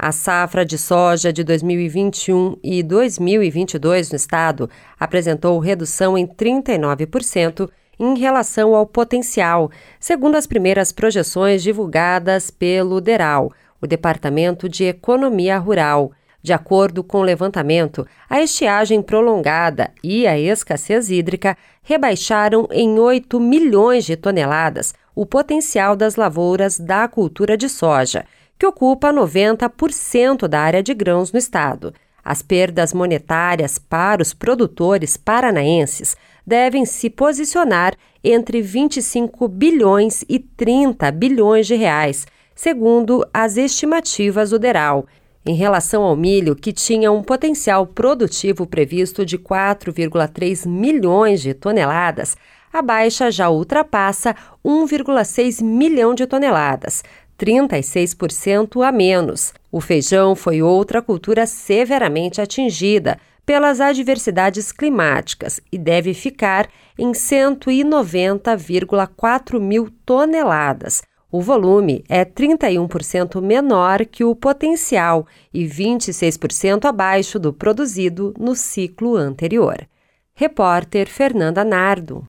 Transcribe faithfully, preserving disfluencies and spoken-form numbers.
A safra de soja de dois mil e vinte e um e dois mil e vinte e dois no estado apresentou redução em trinta e nove por cento em relação ao potencial, segundo as primeiras projeções divulgadas pelo DERAL, o Departamento de Economia Rural. De acordo com o levantamento, a estiagem prolongada e a escassez hídrica rebaixaram em oito milhões de toneladas o potencial das lavouras da cultura de soja, que ocupa noventa por cento da área de grãos no estado. As perdas monetárias para os produtores paranaenses devem se posicionar entre vinte e cinco bilhões e trinta bilhões de reais, segundo as estimativas do DERAL. Em relação ao milho, que tinha um potencial produtivo previsto de quatro vírgula três milhões de toneladas, a baixa já ultrapassa um vírgula seis milhão de toneladas, trinta e seis por cento a menos. O feijão foi outra cultura severamente atingida pelas adversidades climáticas e deve ficar em cento e noventa vírgula quatro mil toneladas. O volume é trinta e um por cento menor que o potencial e vinte e seis por cento abaixo do produzido no ciclo anterior. Repórter Fernanda Nardo.